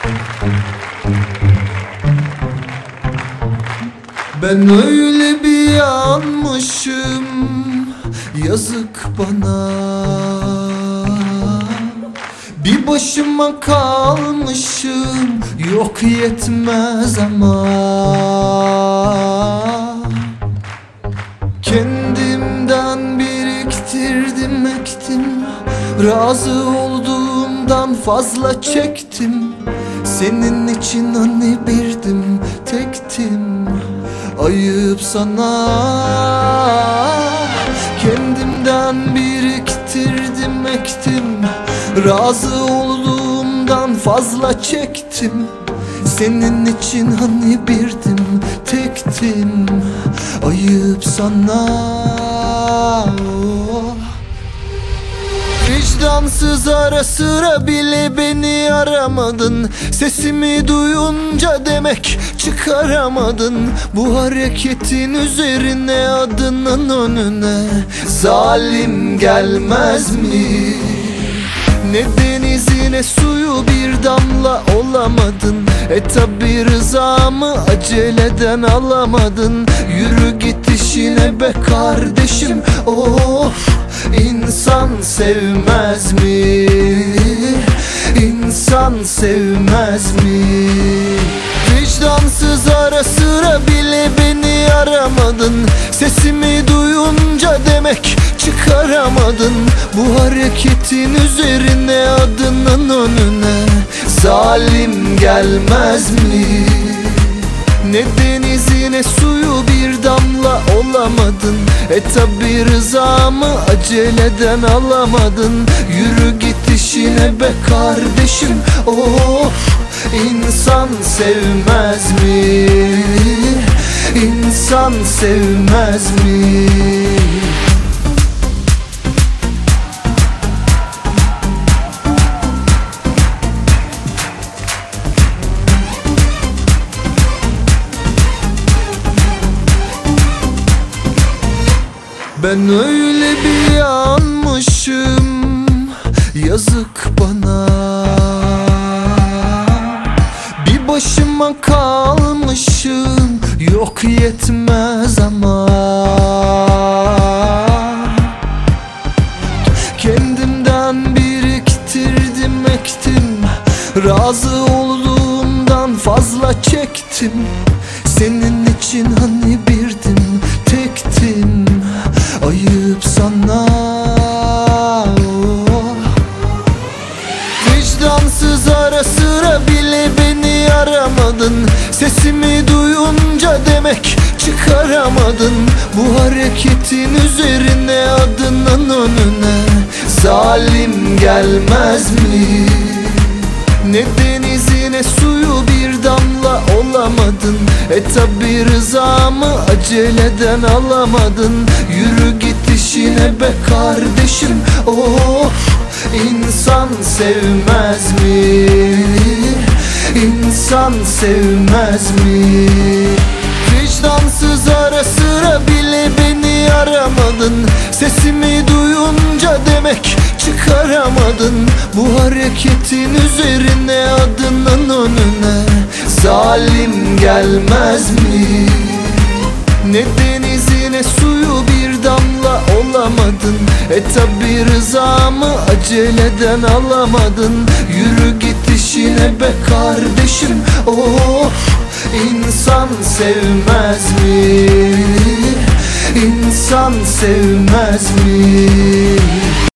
Ben öyle bir yanmışım, yazık bana. Bir başıma kalmışım, yok yetmez ama. Kendimden biriktirdim, ektim. Razı olduğumdan fazla çektim. Senin için hani birdim, tektim. Ayıp sana. Kendimden biriktirdim, ektim. Razı olduğumdan fazla çektim. Senin için hani birdim, tektim. Ayıp sana. Vicdansız, ara sıra bile beni aramadın. Sesimi duyunca demek çıkaramadın. Bu hareketin üzerine, adının önüne zalim gelmez mi? Ne denizi ne suyu bir damla olamadın. Tabi rızamı aceleden alamadın. Yürü git işine be kardeşim. Of, İnsan sevmez mi? İnsan sevmez mi? Vicdansız, ara sıra bile beni aramadın. Sesimi duyunca demek çıkaramadın. Bu hareketin üzerine, adının önüne zalim gelmez mi? Ne denizi ne suyu bir damla olamadın. Tabi rızamı aceleden alamadın. Yürü git işine be kardeşim. Of, İnsan sevmez mi? İnsan sevmez mi? Ben öyle bir yanmışım, yazık bana. Bir başıma kalmışım, yok yetmez ama. Kendimden biriktirdim, ektim. Razı olduğumdan fazla çektim. Senin için hani birdim, tektim. Ayıp sana. Vicdansız, ara sıra bile beni aramadın. Sesimi duyunca demek çıkaramadın. Bu hareketin üzerine, adının önüne zalim gelmez mi? Ne denizi ne suyu bir damla olamadın. Tabi rızamı aceleden alamadın. Yürü git işine be kardeşim. Of, İnsan sevmez mi? İnsan sevmez mi? Vicdansız, ara sıra bile beni aramadın. Sesimi duyunca demek çıkaramadın. Bu hareketin üzerine, adının önüne zalim gelmez mi? Ne denizi ne suyu bir damla olamadın. Tabi rızamı aceleden alamadın. Yürü git işine be kardeşim. Of, İnsan sevmez mi? İnsan sevmez mi?